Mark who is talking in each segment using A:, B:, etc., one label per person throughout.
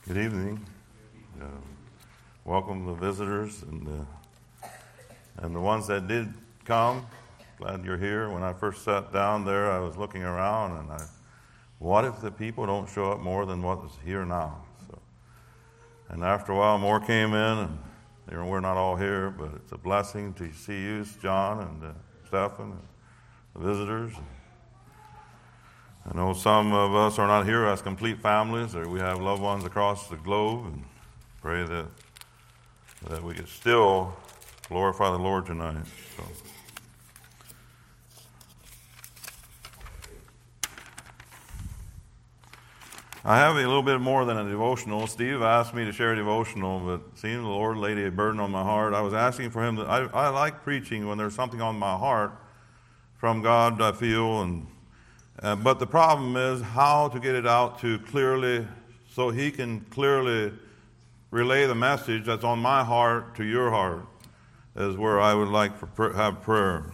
A: Good evening. Uh, Welcome the visitors and the ones that did come. Glad you're here. When I first sat down there, I was looking around and what if the people don't show up more than what is here now? And after a while, more came in, and we're not all here, but it's a blessing to see you, John and Stephen, and the visitors. I know some of us are not here as complete families, or we have loved ones across the globe, and pray that we can still glorify the Lord tonight. So. I have a little bit more than a devotional. Steve asked me to share a devotional, but seeing the Lord laid a burden on my heart, I was asking for him. I like preaching when there's something on my heart from God, I feel, but the problem is how to get it out to clearly, so he can clearly relay the message that's on my heart to your heart, is where I would like to have prayer.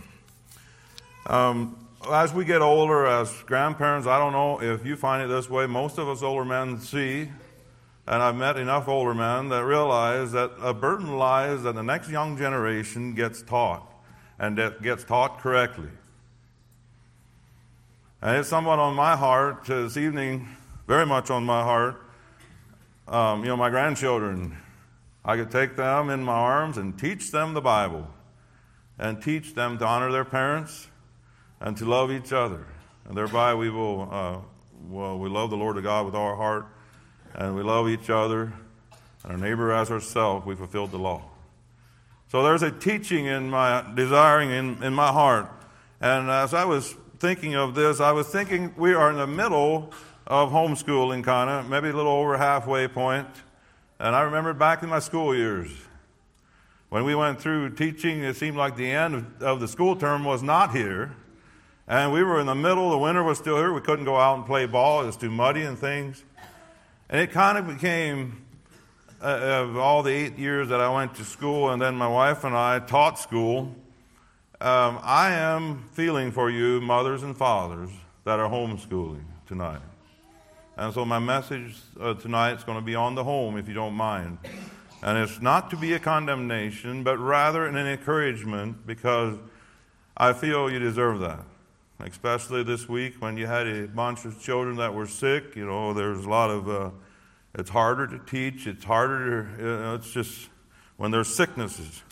A: As we get older, as grandparents, I don't know if you find it this way, most of us older men see, and I've met enough older men that realize that a burden lies that the next young generation gets taught, and that gets taught correctly. And it's somewhat on my heart this evening, very much on my heart. My grandchildren, I could take them in my arms and teach them the Bible and teach them to honor their parents and to love each other. And thereby we will, we love the Lord God with all our heart, and we love each other and our neighbor as ourselves. We fulfilled the law. So there's a teaching in my desiring in my heart. And as I was thinking of this, I was thinking we are in the middle of homeschooling, kind of, maybe a little over halfway point. And I remember back in my school years, when we went through teaching, it seemed like the end of the school term was not here. And we were in the middle, the winter was still here, we couldn't go out and play ball, it was too muddy and things. And it kind of became, of all the 8 years that I went to school, and then my wife and I taught school, I am feeling for you, mothers and fathers, that are homeschooling tonight. And so my message tonight is going to be on the home, if you don't mind. And it's not to be a condemnation, but rather an encouragement, because I feel you deserve that. Especially this week when you had a bunch of children that were sick. There's a lot of, it's harder to teach, it's harder, it's just when there's sicknesses.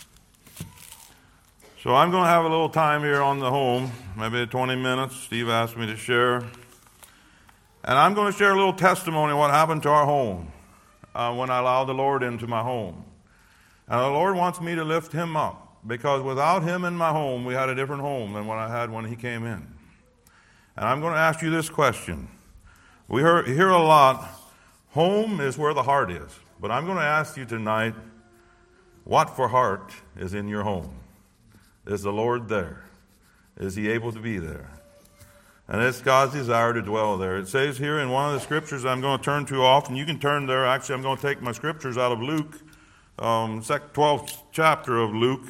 A: So I'm going to have a little time here on the home, maybe 20 minutes. Steve asked me to share. And I'm going to share a little testimony of what happened to our home when I allowed the Lord into my home. And the Lord wants me to lift him up, because without him in my home, we had a different home than what I had when he came in. And I'm going to ask you this question. We hear a lot, home is where the heart is. But I'm going to ask you tonight, what for heart is in your home? Is the Lord there? Is he able to be there? And it's God's desire to dwell there. It says here in one of the scriptures I'm going to turn to often. You can turn there. Actually, I'm going to take my scriptures out of Luke, 12th chapter of Luke.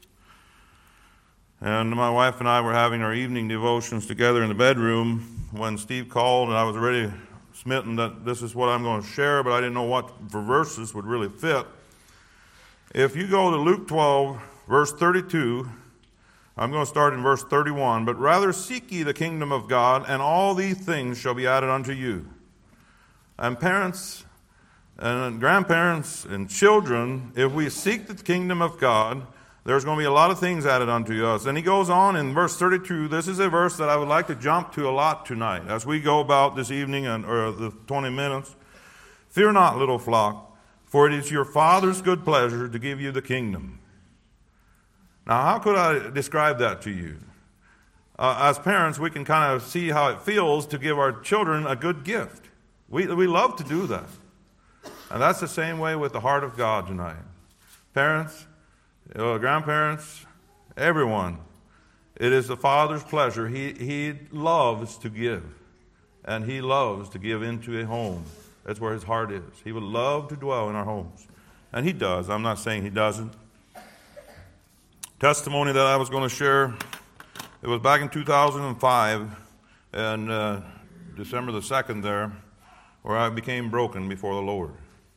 A: And my wife and I were having our evening devotions together in the bedroom when Steve called, and I was already smitten that this is what I'm going to share, but I didn't know what verses would really fit. If you go to Luke 12, verse 32, I'm going to start in verse 31. But rather seek ye the kingdom of God, and all these things shall be added unto you. And parents and grandparents and children, if we seek the kingdom of God, there's going to be a lot of things added unto us. And he goes on in verse 32. This is a verse that I would like to jump to a lot tonight as we go about this evening or the 20 minutes. Fear not, little flock, for it is your Father's good pleasure to give you the kingdom. Now, how could I describe that to you? As parents, we can kind of see how it feels to give our children a good gift. We love to do that. And that's the same way with the heart of God tonight. Parents, grandparents, everyone, it is the Father's pleasure. He loves to give. And he loves to give into a home. That's where his heart is. He would love to dwell in our homes. And he does. I'm not saying he doesn't. Testimony that I was going to share, it was back in 2005, and December the 2nd there, where I became broken before the Lord.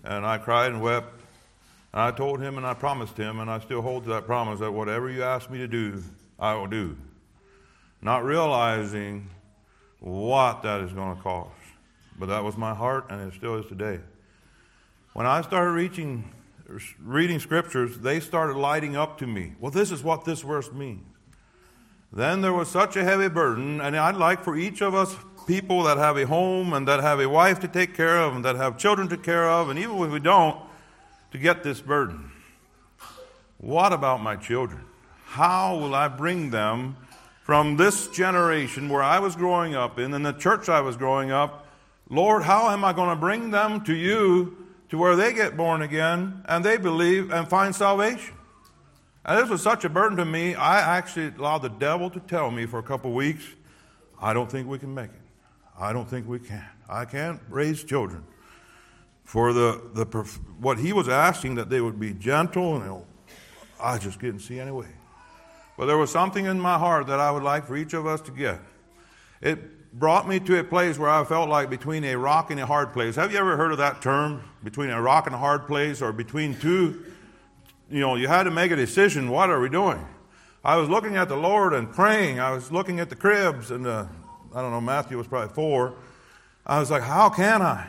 A: And I cried and wept. And I told him and I promised him, and I still hold to that promise, that whatever you ask me to do, I will do. Not realizing what that is going to cost. But that was my heart, and it still is today. When I started reading scriptures, they started lighting up to me. Well, this is what this verse means. Then there was such a heavy burden, and I'd like for each of us people that have a home and that have a wife to take care of and that have children to take care of, and even if we don't, to get this burden. What about my children? How will I bring them from this generation where I was growing up in and the church I was growing up? Lord, how am I going to bring them to you to where they get born again and they believe and find salvation? And this was such a burden to me, I actually allowed the devil to tell me for a couple of weeks, I don't think we can make it. I don't think we can. I can't raise children. For what he was asking, that they would be gentle, and I just couldn't see any way. But there was something in my heart that I would like for each of us to get. It brought me to a place where I felt like between a rock and a hard place. Have you ever heard of that term? Between a rock and a hard place, or between two? You had to make a decision. What are we doing? I was looking at the Lord and praying. I was looking at the cribs, and I don't know, Matthew was probably 4. I was like, how can I?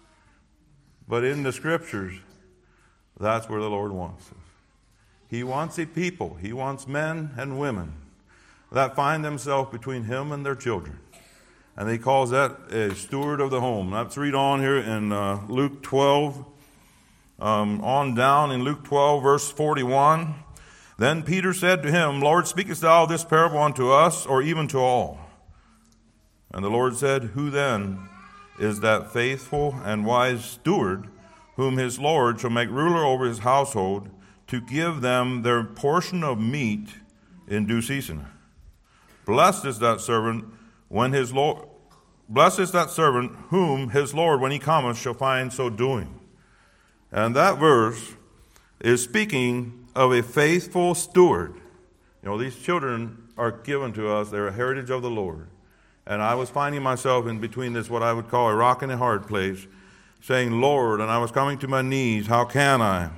A: But in the scriptures, that's where the Lord wants us. He wants a people. He wants men and women that find themselves between him and their children. And he calls that a steward of the home. Let's read on here in Luke 12, on down in Luke 12, verse 41. Then Peter said to him, Lord, speakest thou this parable unto us, or even to all? And the Lord said, Who then is that faithful and wise steward, whom his Lord shall make ruler over his household, to give them their portion of meat in due season? Blessed is that servant whom his Lord, when he cometh, shall find so doing. And that verse is speaking of a faithful steward. These children are given to us. They're a heritage of the Lord. And I was finding myself in between this, what I would call a rock and a hard place, saying, Lord, and I was coming to my knees, how can I?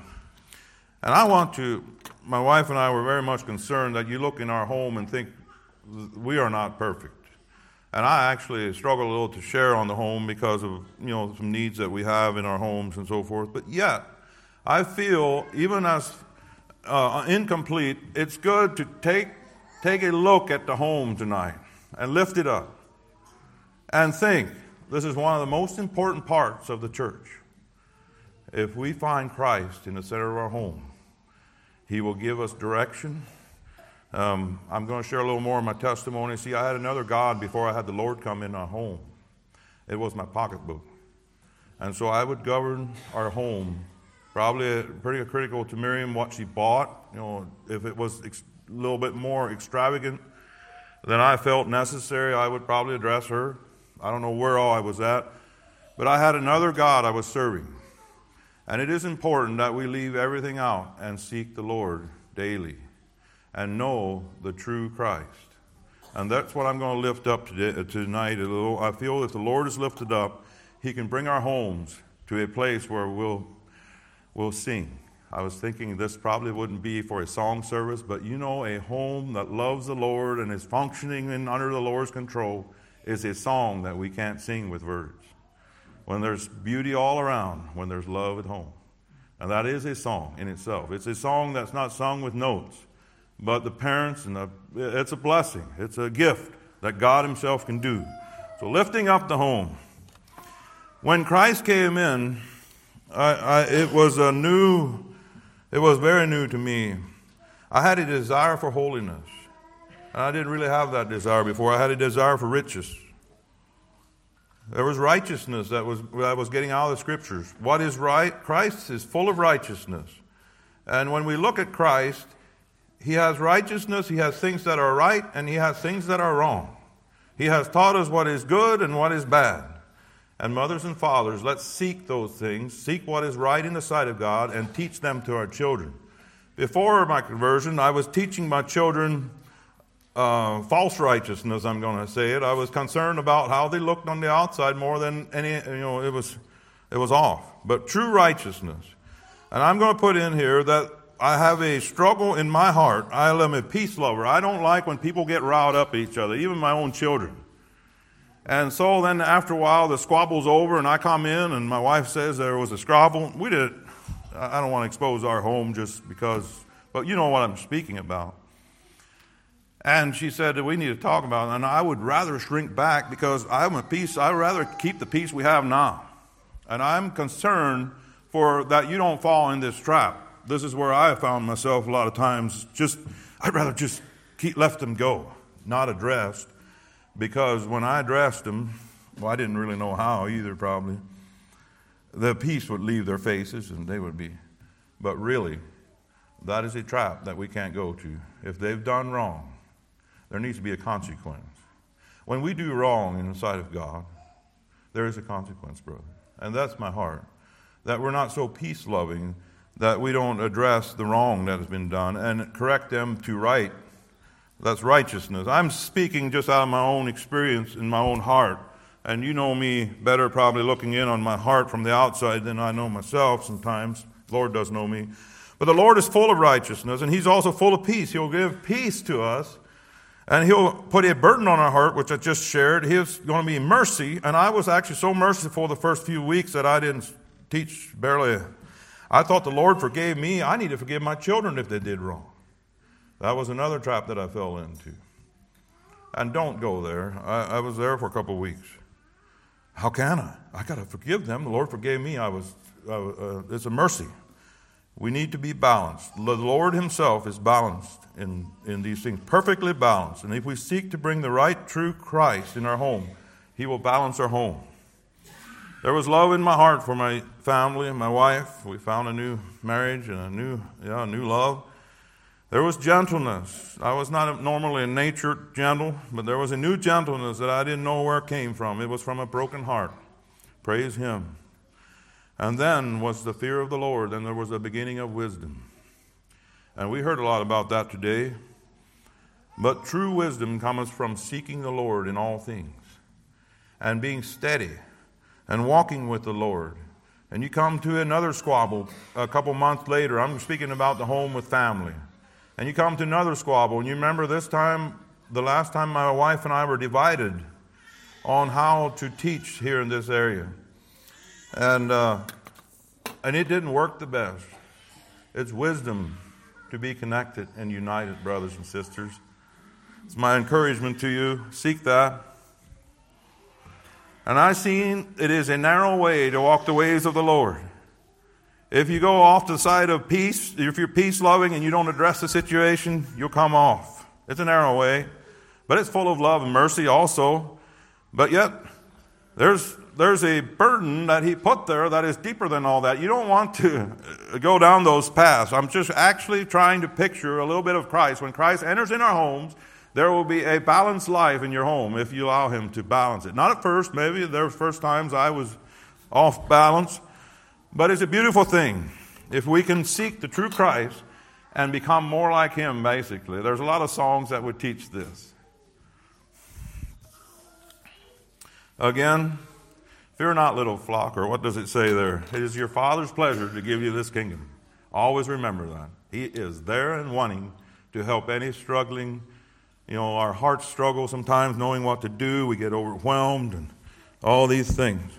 A: And my wife and I were very much concerned that you look in our home and think we are not perfect. And I actually struggle a little to share on the home because of, some needs that we have in our homes and so forth. But yet, I feel, even as incomplete, it's good to take a look at the home tonight and lift it up and think, this is one of the most important parts of the church. If we find Christ in the center of our home, he will give us direction. I'm going to share a little more of my testimony. See, I had another God before I had the Lord come in our home. It was my pocketbook. And so I would govern our home, probably pretty critical to Miriam, what she bought. If it was a little bit more extravagant than I felt necessary, I would probably address her. I don't know where all I was at. But I had another God I was serving. And it is important that we leave everything out and seek the Lord daily and know the true Christ. And that's what I'm going to lift up tonight a little. I feel if the Lord is lifted up, he can bring our homes to a place where we'll sing. I was thinking this probably wouldn't be for a song service, but a home that loves the Lord and is functioning under the Lord's control is a song that we can't sing with words. When there's beauty all around, when there's love at home. And that is a song in itself. It's a song that's not sung with notes, but the parents, it's a blessing. It's a gift that God himself can do. So lifting up the home. When Christ came in, it was very new to me. I had a desire for holiness. I didn't really have that desire before. I had a desire for riches. There was righteousness that I was getting out of the scriptures. What is right? Christ is full of righteousness. And when we look at Christ, he has righteousness, he has things that are right, and he has things that are wrong. He has taught us what is good and what is bad. And mothers and fathers, let's seek those things, seek what is right in the sight of God, and teach them to our children. Before my conversion, I was teaching my children false righteousness, I'm going to say it. I was concerned about how they looked on the outside more than any, It was off. But true righteousness. And I'm going to put in here that I have a struggle in my heart. I am a peace lover. I don't like when people get riled up at each other, even my own children. And so then after a while, the squabble's over, and I come in, and my wife says there was a squabble. I don't want to expose our home just because, but you know what I'm speaking about. And she said that we need to talk about it, and I would rather shrink back because I'm a peace. I'd rather keep the peace we have now. And I'm concerned for that you don't fall in this trap. This is where I found myself a lot of times. I'd rather just let them go, not addressed. Because when I addressed them, well, I didn't really know how either probably, the peace would leave their faces and they would be. But really, that is a trap that we can't go to. If they've done wrong, there needs to be a consequence. When we do wrong in the sight of God, there is a consequence, brother. And that's my heart. That we're not so peace-loving that we don't address the wrong that has been done and correct them to right. That's righteousness. I'm speaking just out of my own experience in my own heart. And you know me better probably looking in on my heart from the outside than I know myself sometimes. The Lord does know me. But the Lord is full of righteousness, and He's also full of peace. He'll give peace to us, and He'll put a burden on our heart, which I just shared. He's going to be mercy, and I was actually so merciful the first few weeks that I didn't teach barely. I thought the Lord forgave me. I need to forgive my children if they did wrong. That was another trap that I fell into. And don't go there. I was there for a couple of weeks. How can I? I got to forgive them. The Lord forgave me. It's a mercy. We need to be balanced. The Lord Himself is balanced in these things, perfectly balanced. And if we seek to bring the right, true Christ in our home, He will balance our home. There was love in my heart for my family and my wife. We found a new marriage and a new love. There was gentleness. I was not normally in nature gentle, but there was a new gentleness that I didn't know where it came from. It was from a broken heart. Praise Him. And then was the fear of the Lord, and there was a beginning of wisdom. And we heard a lot about that today. But true wisdom comes from seeking the Lord in all things and being steady and walking with the Lord. And you come to another squabble a couple months later. I'm speaking about the home with family. And you come to another squabble. And you remember this time, the last time my wife and I were divided on how to teach here in this area. And it didn't work the best. It's wisdom to be connected and united, brothers and sisters. It's my encouragement to you. Seek that. And I've seen it is a narrow way to walk the ways of the Lord. If you go off the side of peace, if you're peace-loving and you don't address the situation, you'll come off. It's a narrow way, but it's full of love and mercy also. But yet, there's a burden that He put there that is deeper than all that. You don't want to go down those paths. I'm just actually trying to picture a little bit of Christ. When Christ enters in our homes, there will be a balanced life in your home if you allow Him to balance it. Not at first, maybe. There were first times I was off balance. But it's a beautiful thing if we can seek the true Christ and become more like Him, basically. There's a lot of songs that would teach this. Again, fear not, little flock, or what does it say there? It is your Father's pleasure to give you this kingdom. Always remember that. He is there and wanting to help any struggling. Our hearts struggle sometimes knowing what to do. We get overwhelmed and all these things.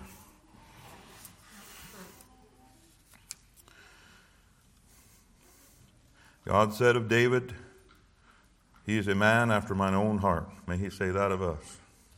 A: God said of David, he is a man after mine own heart. May He say that of us.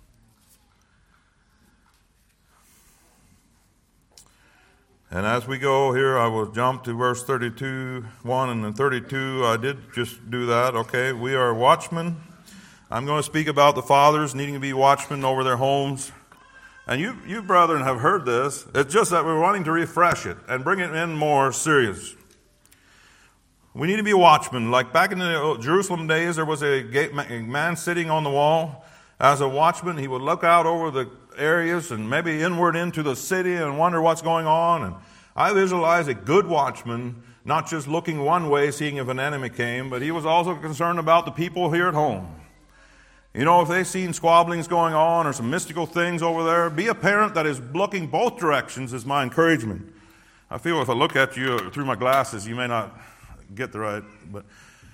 A: And as we go here, I will jump to verse 32, 1 and then 32. I did just do that. Okay, we are watchmen. I'm going to speak about the fathers needing to be watchmen over their homes. And you brethren have heard this. It's just that we're wanting to refresh it and bring it in more serious. We need to be watchmen. Like back in the Jerusalem days, there was a man sitting on the wall. As a watchman, he would look out over the areas and maybe inward into the city and wonder what's going on. And I visualize a good watchman, not just looking one way, seeing if an enemy came, but he was also concerned about the people here at home. You know, if they've seen squabblings going on or some mystical things over there, be a parent that is looking both directions is my encouragement. I feel if I look at you through my glasses, you may not get the right. But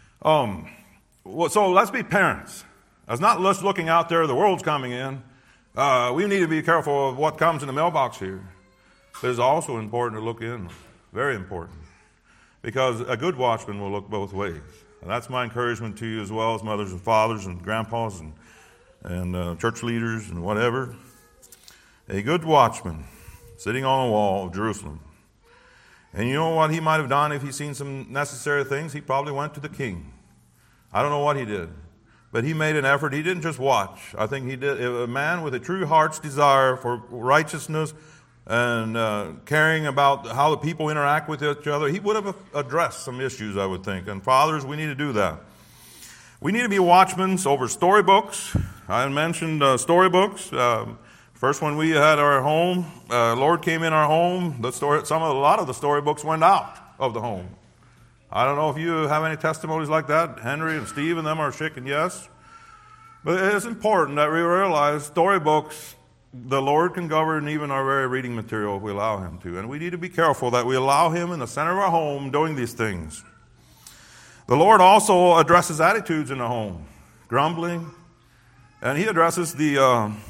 A: so let's be parents. It's not just looking out there, the world's coming in. We need to be careful of what comes in the mailbox here. But it's also important to look in, very important. Because a good watchman will look both ways. And that's my encouragement to you as well as mothers and fathers and grandpas and church leaders and whatever. A good watchman sitting on the wall of Jerusalem. And you know what he might have done if he'd seen some necessary things? He probably went to the king. I don't know what he did. But he made an effort. He didn't just watch. I think he did. A man with a true heart's desire for righteousness and caring about how the people interact with each other, he would have addressed some issues, I would think. And fathers, we need to do that. We need to be watchmen over storybooks. I mentioned storybooks. First, when we had our home, Lord came in our home. A lot of the storybooks went out of the home. I don't know if you have any testimonies like that. Henry and Steve and them are shaking yes. But it's important that we realize storybooks, the Lord can govern even our very reading material if we allow Him to. And we need to be careful that we allow Him in the center of our home doing these things. The Lord also addresses attitudes in the home. Grumbling. And He addresses I'm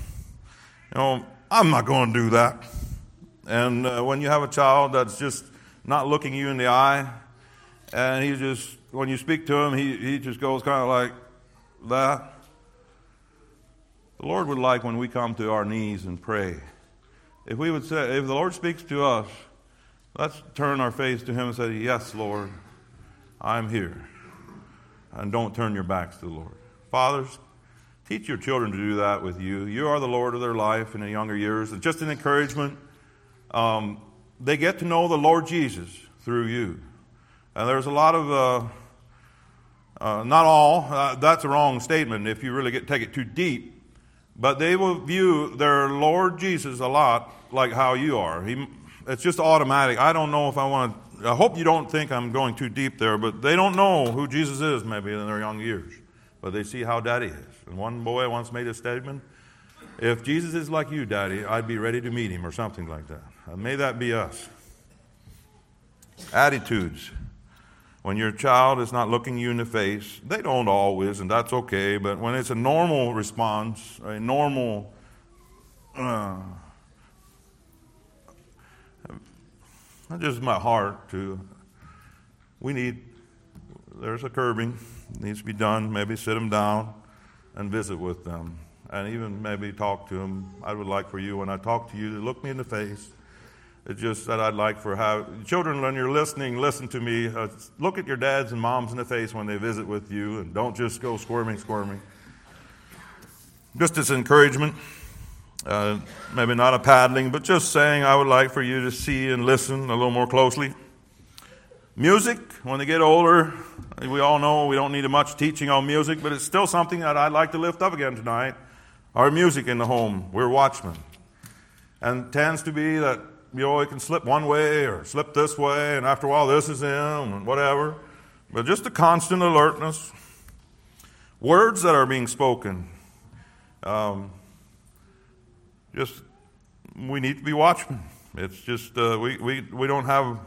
A: not going to do that. And when you have a child that's just not looking you in the eye, and when you speak to him, he just goes kind of like that. The Lord would like when we come to our knees and pray. If the Lord speaks to us, let's turn our face to Him and say, yes, Lord, I'm here. And don't turn your backs to the Lord. Fathers, teach your children to do that with you. You are the Lord of their life in the younger years. It's just an encouragement. They get to know the Lord Jesus through you. And there's a lot of, not all, that's a wrong statement if you really take it too deep, but they will view their Lord Jesus a lot like how you are. It's just automatic. I don't know if I hope you don't think I'm going too deep there, but they don't know who Jesus is maybe in their young years, but they see how Daddy is. And one boy once made a statement, if Jesus is like you, Daddy, I'd be ready to meet Him, or something like that. And may that be us. Attitudes. When your child is not looking you in the face, they don't always, and that's okay, but when it's a normal response, a normal, that's just my heart too. There's a curbing, needs to be done, maybe sit them down and visit with them, and even maybe talk to them. I would like for you, when I talk to you, to look me in the face. It's just that I'd like children, when you're listening, listen to me. Look at your dads and moms in the face when they visit with you, and don't just go squirming. Just as encouragement, maybe not a paddling, but just saying I would like for you to see and listen a little more closely. Music, when they get older, we all know we don't need much teaching on music, but it's still something that I'd like to lift up again tonight. Our music in the home, we're watchmen. And it tends to be that it can slip one way or slip this way, and after a while this is in, and whatever. But just a constant alertness. Words that are being spoken. We need to be watchmen. It's just, we don't have,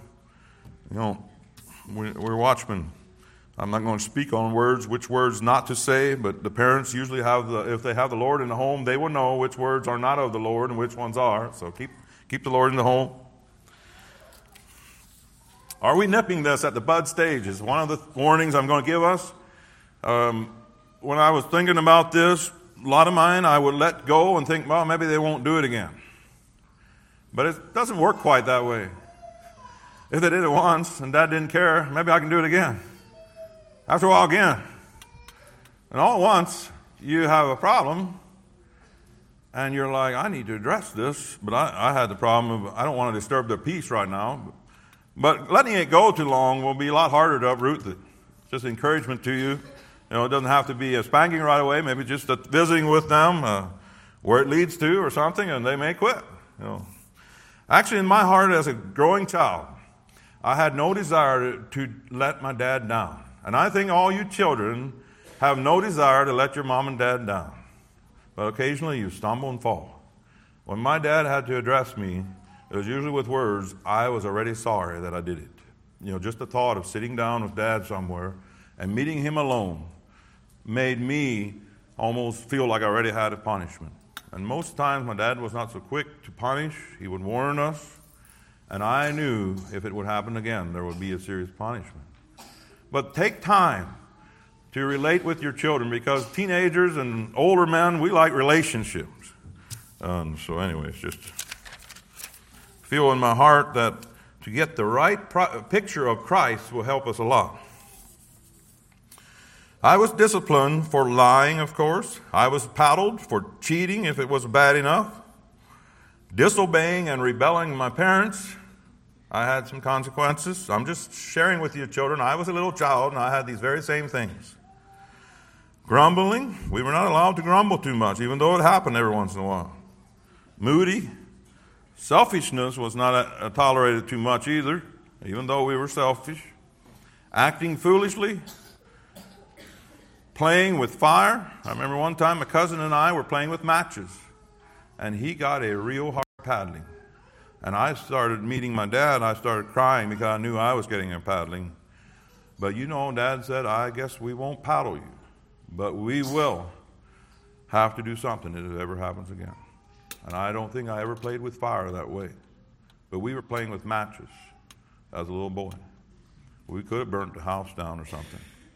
A: we're watchmen. I'm not going to speak on which words not to say, but the parents usually if they have the Lord in the home, they will know which words are not of the Lord and which ones are. So keep the Lord in the home. Are we nipping this at the bud stage? Is one of the warnings I'm going to give us. When I was thinking about this, a lot of mine I would let go and think, well, maybe they won't do it again. But it doesn't work quite that way. If they did it once and Dad didn't care, maybe I can do it again. After a while again. And all at once, you have a problem. And you're like, I need to address this, but I had the problem of I don't want to disturb their peace right now. But letting it go too long will be a lot harder to uproot it. Just encouragement to you. It doesn't have to be a spanking right away. Maybe just visiting with them where it leads to or something, and they may quit. Actually, in my heart as a growing child, I had no desire to let my dad down. And I think all you children have no desire to let your mom and dad down, but occasionally you stumble and fall. When my dad had to address me, it was usually with words, I was already sorry that I did it. Just the thought of sitting down with Dad somewhere and meeting him alone made me almost feel like I already had a punishment. And most times my dad was not so quick to punish. He would warn us, and I knew if it would happen again, there would be a serious punishment. But take time to relate with your children, because teenagers and older men, we like relationships. So anyways, just feel in my heart that to get the right picture of Christ will help us a lot. I was disciplined for lying, of course. I was paddled for cheating if it was bad enough. Disobeying and rebelling my parents, I had some consequences. I'm just sharing with you, children. I was a little child, and I had these very same things. Grumbling, we were not allowed to grumble too much, even though it happened every once in a while. Moody, selfishness was not tolerated too much either, even though we were selfish. Acting foolishly, playing with fire. I remember one time my cousin and I were playing with matches, and he got a real hard paddling. And I started meeting my dad. I started crying because I knew I was getting a paddling. But Dad said, I guess we won't paddle you, but we will have to do something if it ever happens again. And I don't think I ever played with fire that way. But we were playing with matches as a little boy. We could have burnt the house down or something.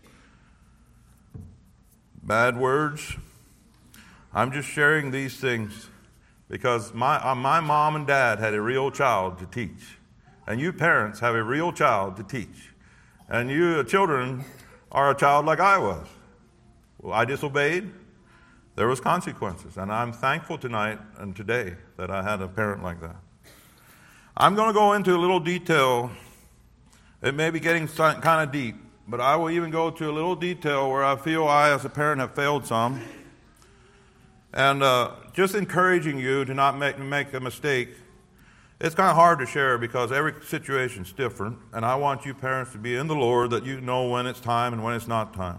A: Bad words. I'm just sharing these things because my mom and dad had a real child to teach. And you parents have a real child to teach. And you children are a child like I was. Well, I disobeyed. There was consequences. And I'm thankful tonight and today that I had a parent like that. I'm going to go into a little detail. It may be getting kind of deep, but I will even go to a little detail where I feel I, as a parent, have failed some. And just encouraging you to not make a mistake. It's kind of hard to share because every situation is different. And I want you parents to be in the Lord, that you know when it's time and when it's not time.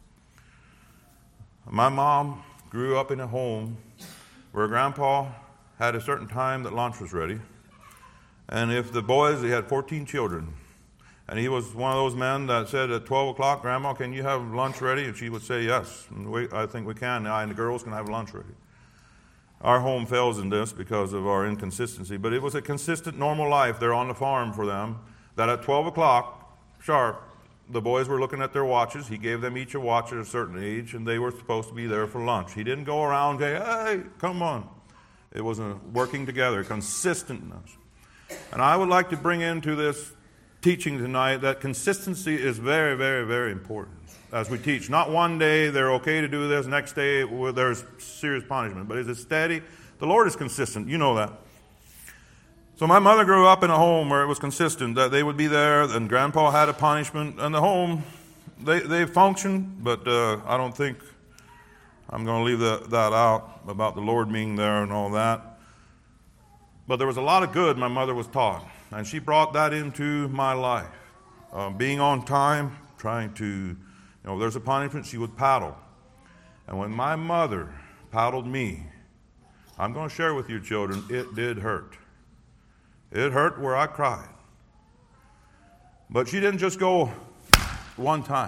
A: My mom grew up in a home where Grandpa had a certain time that lunch was ready. And if the boys, he had 14 children. And he was one of those men that said at 12 o'clock, Grandma, can you have lunch ready? And she would say, yes, I think we can. And the girls can have lunch ready. Our home fails in this because of our inconsistency. But it was a consistent, normal life there on the farm for them, that at 12 o'clock sharp, the boys were looking at their watches. He gave them each a watch at a certain age, and they were supposed to be there for lunch. He didn't go around saying, hey, come on. It was a working together, consistentness. And I would like to bring into this teaching tonight that consistency is very, very, very important as we teach. Not one day they're okay to do this, next day there's serious punishment, but is it steady? The Lord is consistent. You know that. So my mother grew up in a home where it was consistent, that they would be there, and Grandpa had a punishment, and the home, they functioned, but I don't think I'm going to leave that out about the Lord being there and all that. But there was a lot of good my mother was taught. And she brought that into my life. Being on time, trying to, there's a punishment, she would paddle. And when my mother paddled me, I'm going to share with you, children, it did hurt. It hurt where I cried. But she didn't just go one time.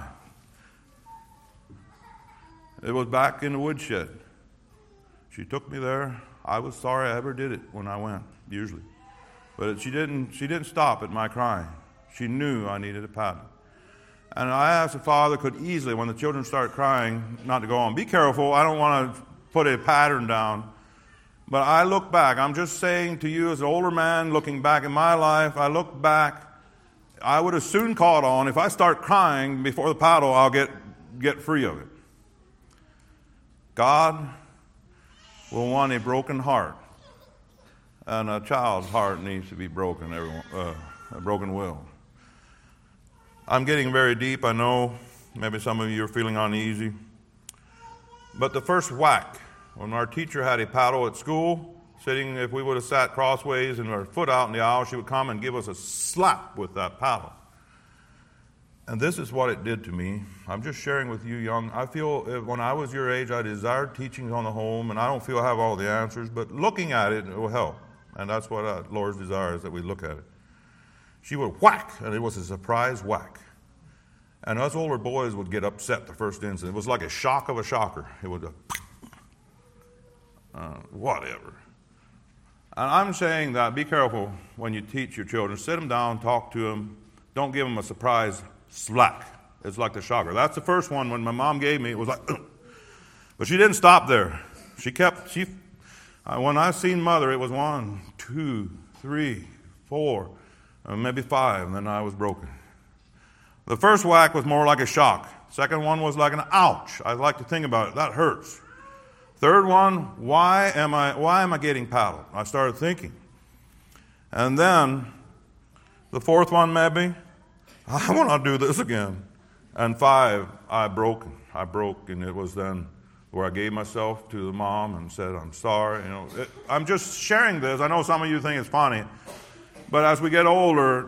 A: It was back in the woodshed. She took me there. I was sorry I ever did it when I went, usually. But she didn't stop at my crying. She knew I needed a paddle. And I, as a father, could easily, when the children start crying, not to go on. Be careful. I don't want to put a pattern down. But I look back. I'm just saying to you as an older man, looking back in my life, I look back. I would have soon caught on. If I start crying before the paddle, I'll get free of it. God will want a broken heart. And a child's heart needs to be broken, a broken will. I'm getting very deep, I know. Maybe some of you are feeling uneasy. But the first whack, when our teacher had a paddle at school, sitting, if we would have sat crossways and our foot out in the aisle, she would come and give us a slap with that paddle. And this is what it did to me. I'm just sharing with you young. I feel when I was your age, I desired teachings on the home, and I don't feel I have all the answers, but looking at it will help. And that's what Lord's desire is, that we look at it. She would whack, and it was a surprise whack. And us older boys would get upset the first instant. It was like a shock of a shocker. It would whatever. And I'm saying that be careful when you teach your children. Sit them down, talk to them. Don't give them a surprise slack. It's like the shocker. That's the first one. When my mom gave me, it was like, but she didn't stop there. When I seen Mother, it was 1, 2, 3, 4, maybe 5, and then I was broken. The first whack was more like a shock. Second one was like an ouch. I like to think about it. That hurts. Third one, why am I getting paddled? I started thinking. And then the fourth one, maybe, I want to do this again. And 5, I broke, and it was then where I gave myself to the mom and said, I'm sorry. I'm just sharing this. I know some of you think it's funny, but as we get older,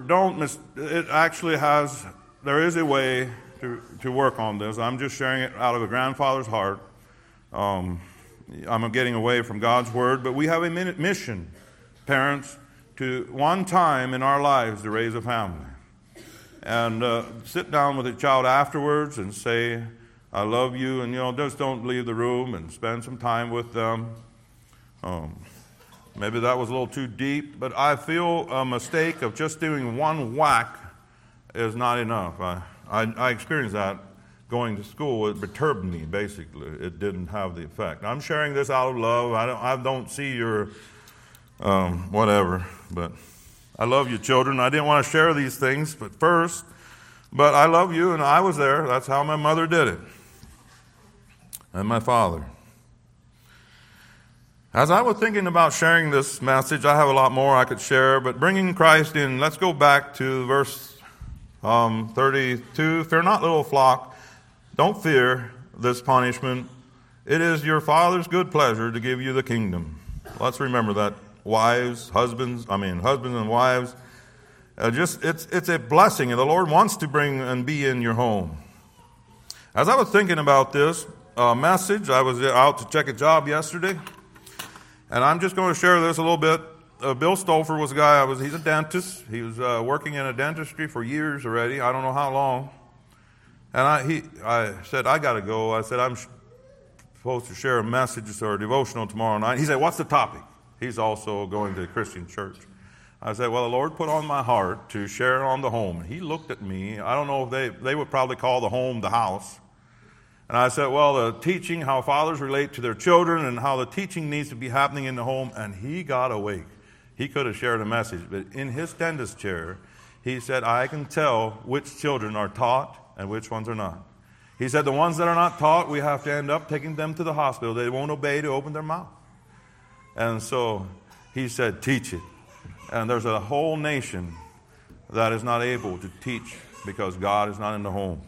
A: there is a way to work on this. I'm just sharing it out of a grandfather's heart. I'm getting away from God's word, but we have a mission, parents, to one time in our lives to raise a family. And sit down with a child afterwards and say, I love you, and just don't leave the room, and spend some time with them. Maybe that was a little too deep, but I feel a mistake of just doing one whack is not enough. I experienced that going to school. It perturbed me, basically. It didn't have the effect. I'm sharing this out of love. I don't see your whatever, but I love you, children. I didn't want to share these things but I love you, and I was there. That's how my mother did it, and my father. As I was thinking about sharing this message, I have a lot more I could share, but bringing Christ in, let's go back to verse 32. Fear not, little flock. Don't fear this punishment. It is your Father's good pleasure to give you the kingdom. Let's remember that. Husbands and wives. It's a blessing, and the Lord wants to bring and be in your home. As I was thinking about this message, I was out to check a job yesterday, and I'm just going to share this a little bit. Bill Stouffer was a guy, he's a dentist. He was working in a dentistry for years already. I don't know how long. And I said, I got to go. I said, I'm supposed to share a message or a devotional tomorrow night. He said, what's the topic? He's also going to a Christian church. I said, well, the Lord put on my heart to share on the home. He looked at me. I don't know if they would probably call the home the house. And I said, well, the teaching, how fathers relate to their children and how the teaching needs to be happening in the home. And he got awake. He could have shared a message. But in his dentist chair, he said, I can tell which children are taught and which ones are not. He said, the ones that are not taught, we have to end up taking them to the hospital. They won't obey to open their mouth. And so he said, teach it. And there's a whole nation that is not able to teach because God is not in the home.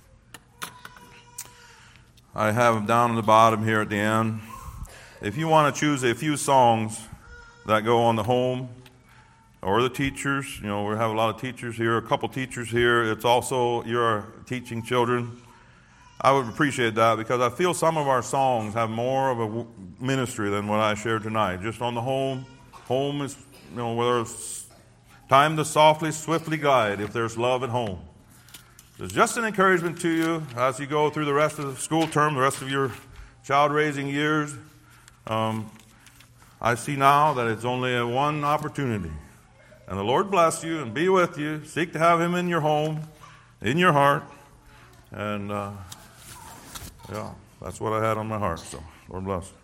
A: I have them down at the bottom here at the end. If you want to choose a few songs that go on the home or the teachers, we have a lot of teachers here, a couple teachers here. It's also you're teaching children. I would appreciate that because I feel some of our songs have more of a ministry than what I shared tonight. Just on the home. Home is, whether it's time to softly, swiftly glide if there's love at home. It's just an encouragement to you as you go through the rest of the school term, the rest of your child-raising years. I see now that it's only one opportunity. And the Lord bless you and be with you. Seek to have Him in your home, in your heart. And, that's what I had on my heart. So, Lord bless.